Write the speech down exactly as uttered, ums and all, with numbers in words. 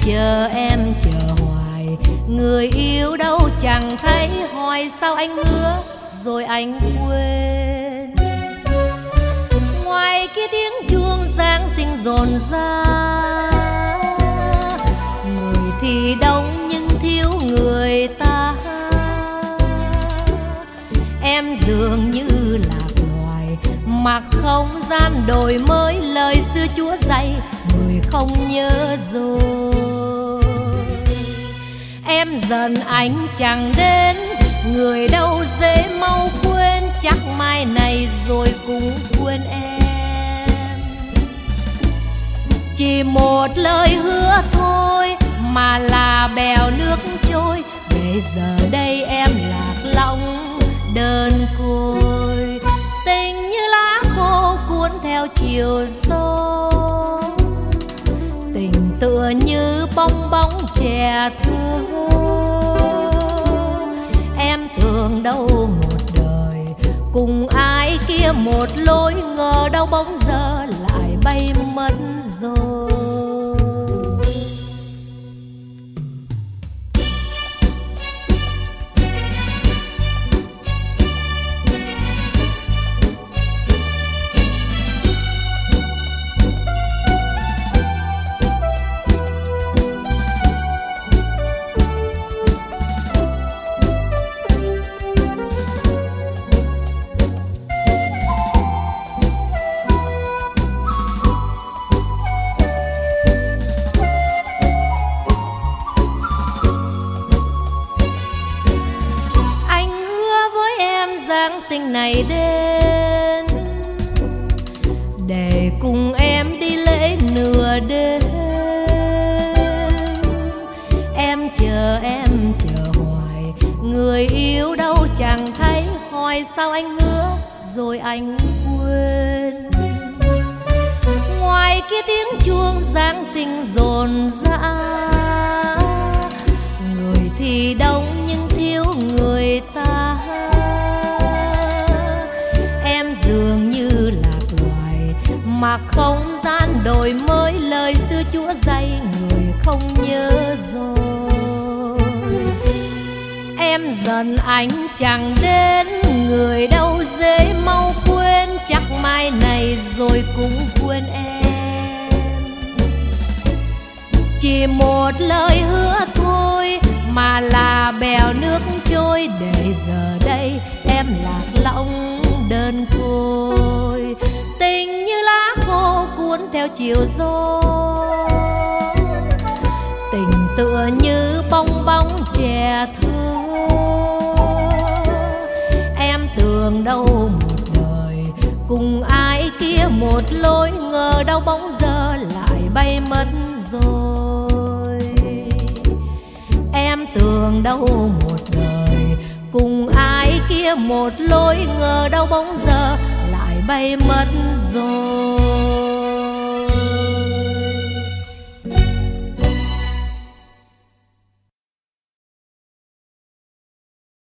chờ em chờ hoài, người yêu đâu chẳng thấy, hỏi sao anh hứa rồi anh quên. Ngoài kia tiếng chuông Giáng sinh rộn rã, người thì đông nhưng thiếu người ta. Em dường như lạc loài, mặc không gian đổi mới, lời xưa chúa dạy người không nhớ rồi. Em giận anh chẳng đến, người đâu dễ mau quên, chắc mai này rồi cũng quên em. Chỉ một lời hứa thôi mà là bèo nước trôi, bây giờ đây em lạc lõng đơn côi. Tình như lá khô cuốn theo chiều gió, tình tựa như bong bóng trẻ thơ. Em tưởng đâu một đời cùng ai kia một lối, ngờ đâu bóng giờ lại bay mất rồi. Giáng sinh này đến để cùng em đi lễ nửa đêm. Em chờ em chờ hoài, người yêu đâu chẳng thấy, hỏi sao anh hứa rồi anh quên. Ngoài kia tiếng chuông Giáng sinh rộn rã, người thì đông nhưng thiếu người ta. Em dường như lạc loài, mà không gian đổi mới, lời xưa chúa dạy người không nhớ rồi. Em giận anh chẳng đến, người đâu dễ mau quên, chắc mai này rồi cũng quên em. Chỉ một lời hứa thôi mà là bèo nước trôi, để giờ đây em lạc lõng đơn côi. Tình như lá khô cuốn theo chiều gió, tình tựa như bong bóng trẻ thơ. Em tưởng đâu một đời cùng ai kia một lối, ngờ đâu bóng giờ lại bay mất rồi. Em tưởng đâu một đời cùng ai kia một lối, ngờ đâu bóng giờ lại bay mất rồi.